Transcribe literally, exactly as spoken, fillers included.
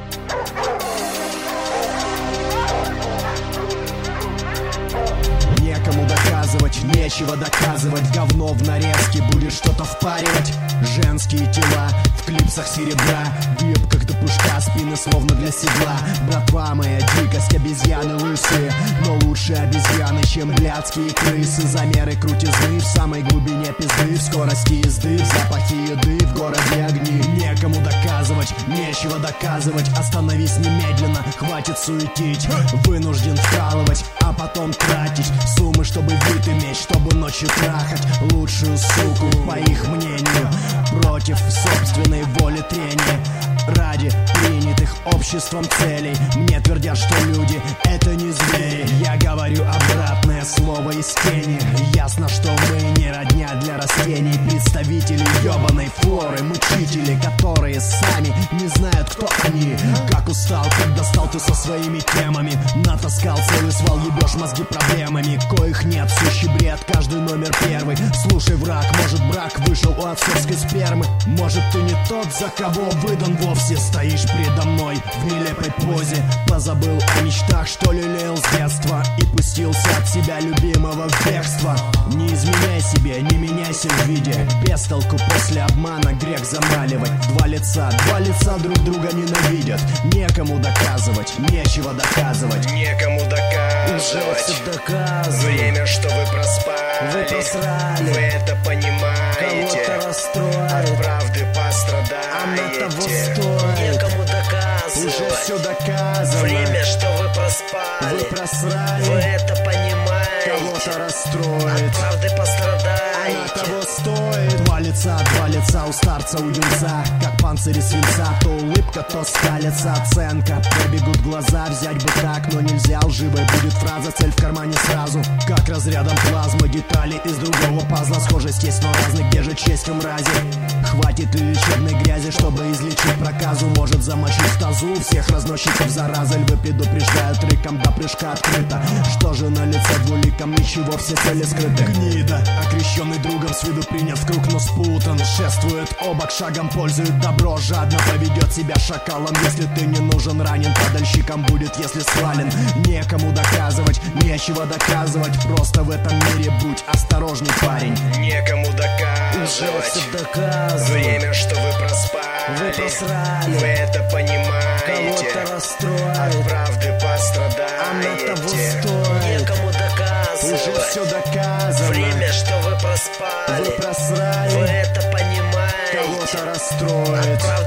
Некому доказывать, нечего доказывать. Говно в нарезке, будет что-то впаривать. Женские тела в клипсах серебра, в юбках до пушка, спины словно для седла. Братва моя, дикость, обезьяны лысые, но лучше обезьяны, чем блядские крысы. Замеры крутизны в самой глубине пизды, в скорости езды, в запахе еды, в городе огни. Некому доказывать, нечего доказывать. Остановись немедленно, хватит суетить. Вынужден вкалывать, а потом тратить суммы, чтобы вид иметь, чтобы ночью трахать лучшую суку, по их мнению, против собственной воли трения. Ради принятых обществом целей мне твердят, что люди — это не звери. Я говорю обратное слово из тени. Ясно, что мы не родня для растений. Представители ебаной флоры, мучители, которые сами не знают, кто они. Как устал, как достал ты со своими темами. Натаскал целый свал, ебешь мозги проблемами. Коих нет, сущий бред, каждый номер первый. Слушай, враг, может брак вышел у отцовской спермы. Может ты не тот, за кого выдан вовсе. Стоишь предо мной в нелепой позе. Позабыл о мечтах, что лелеял с детства, и пустился от себя любимого в бегство. Не изменяй себе, не меняйся в виде. Без толку после обмана грех замаливать. Два лица, два лица друг друга ненавидят. Некому доказывать, нечего доказывать. Некому доказывать. доказывать. Время, что вы проспали. Вы просрали. Вы это понимаете. Кого-то расстроит. От правды пострадаете. Оно того стоит. Некому доказывать. Уже все доказано. Время, что вы проспали. Вы просрали. Вы это понимаете. Кого-то расстроит. От правды пострадаете. Она того стоит. Два лица, два лица у старца, у юнца. Как панцири свинца. То улыбка, то скалится оценка. Пробегут глаза, взять бы так, но нельзя. Лживой будет фраза, цель в кармане сразу. Как разрядом плазмы, детали из другого пазла. Схожесть есть, но разных, где же честь в мразе. Хватит ли лечебной грязи, чтобы излечить проказу? Может замочить в тазу всех разносчиков заразы. Львы предупреждают рыком до прыжка открыто. Что же на лице двуликом? Ничего, все цели скрыты. Гнида, окрещенный другом, с виду принят в круг, но спутан. Шествует обок, шагом пользует добро. Жадно поведет себя шакалом. Если ты не нужен, ранен падальщиком будет, если свален. Некому доказывать, нечего доказывать. Просто в этом мире будь осторожней, парень. Некому доказывать. доказывать. Время, что вы проспали. Вы просрали. Вы это понимаете. Кого-то расстроит. От правды пострадаете. Оно того стоит. Некому доказывать. Уже все доказано. Время, что вы проспали. Вы просрали. Вы это понимаете. Кого-то расстроит. От